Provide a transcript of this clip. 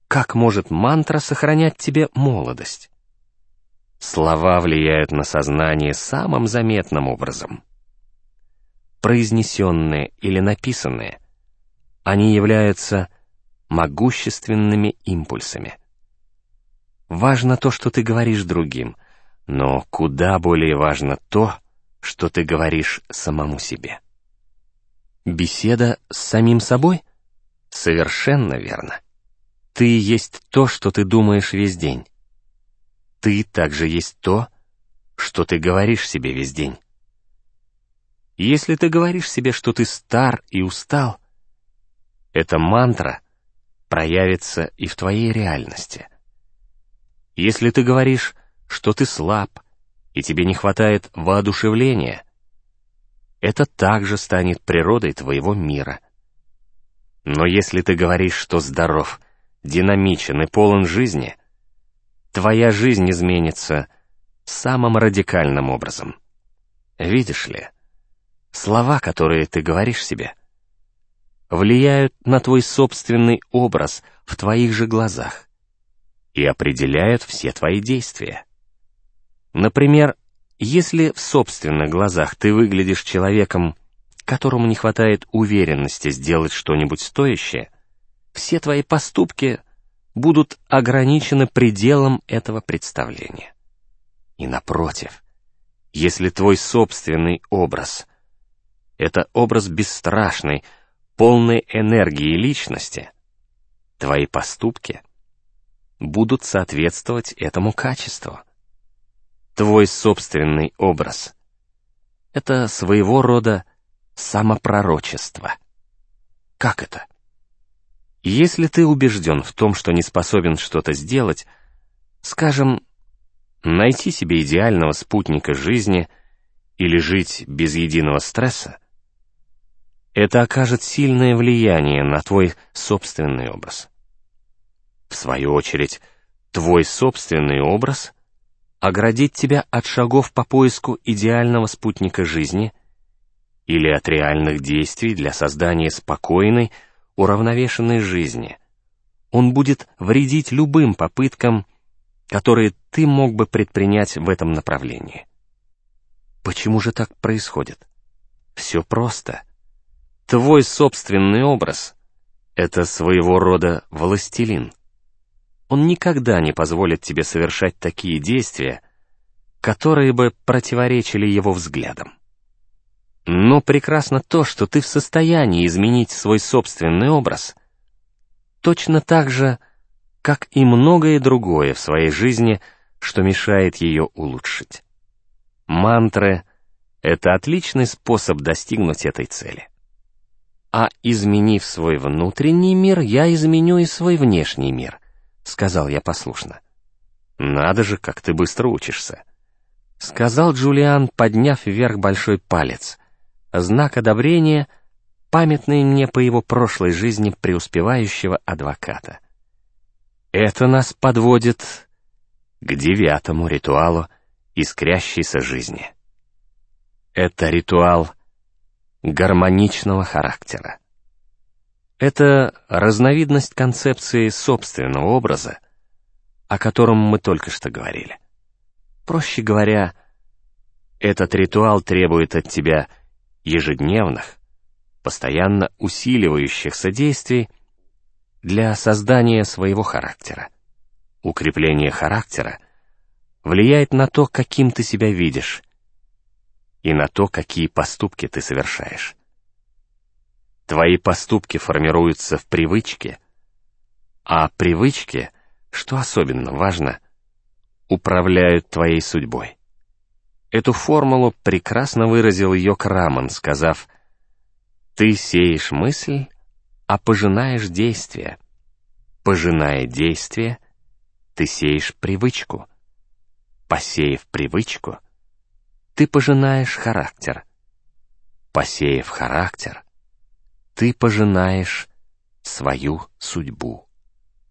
как может мантра сохранять тебе молодость? Слова влияют на сознание самым заметным образом. Произнесенные или написанные, они являются могущественными импульсами. Важно то, что ты говоришь другим, но куда более важно то, что ты говоришь самому себе. Беседа с самим собой? Совершенно верно. Ты есть то, что ты думаешь весь день. Ты также есть то, что ты говоришь себе весь день. Если ты говоришь себе, что ты стар и устал, эта мантра проявится и в твоей реальности. Если ты говоришь, что ты слаб и тебе не хватает воодушевления, это также станет природой твоего мира. Но если ты говоришь, что здоров, динамичен и полон жизни, твоя жизнь изменится самым радикальным образом. Видишь ли, слова, которые ты говоришь себе, влияют на твой собственный образ в твоих же глазах и определяют все твои действия. Например, если в собственных глазах ты выглядишь человеком, которому не хватает уверенности сделать что-нибудь стоящее, все твои поступки будут ограничены пределом этого представления. И напротив, если твой собственный образ — это образ бесстрашный, полной энергии личности, твои поступки будут соответствовать этому качеству. Твой собственный образ — это своего рода самопророчество. Как это? Если ты убежден в том, что не способен что-то сделать, скажем, найти себе идеального спутника жизни или жить без единого стресса, это окажет сильное влияние на твой собственный образ. В свою очередь, твой собственный образ оградит тебя от шагов по поиску идеального спутника жизни или от реальных действий для создания спокойной, уравновешенной жизни. Он будет вредить любым попыткам, которые ты мог бы предпринять в этом направлении. Почему же так происходит? Все просто. Твой собственный образ — это своего рода властелин. Он никогда не позволит тебе совершать такие действия, которые бы противоречили его взглядам. Но прекрасно то, что ты в состоянии изменить свой собственный образ, точно так же, как и многое другое в своей жизни, что мешает ее улучшить. Мантры — это отличный способ достигнуть этой цели. А изменив свой внутренний мир, я изменю и свой внешний мир, — сказал я послушно. Надо же, как ты быстро учишься, — сказал Джулиан, подняв вверх большой палец, знак одобрения, памятный мне по его прошлой жизни преуспевающего адвоката. Это нас подводит к 9-му ритуалу искрящейся жизни. Это ритуал гармоничного характера. Это разновидность концепции собственного образа, о котором мы только что говорили. Проще говоря, этот ритуал требует от тебя ежедневных, постоянно усиливающихся действий для создания своего характера. Укрепление характера влияет на то, каким ты себя видишь, и на то, какие поступки ты совершаешь. Твои поступки формируются в привычке, а привычки, что особенно важно, управляют твоей судьбой. Эту формулу прекрасно выразил Йог Раман, сказав: «Ты сеешь мысль, а пожинаешь действие. Пожиная действие, ты сеешь привычку. Посеяв привычку, ты пожинаешь характер. Посеяв характер, ты пожинаешь свою судьбу».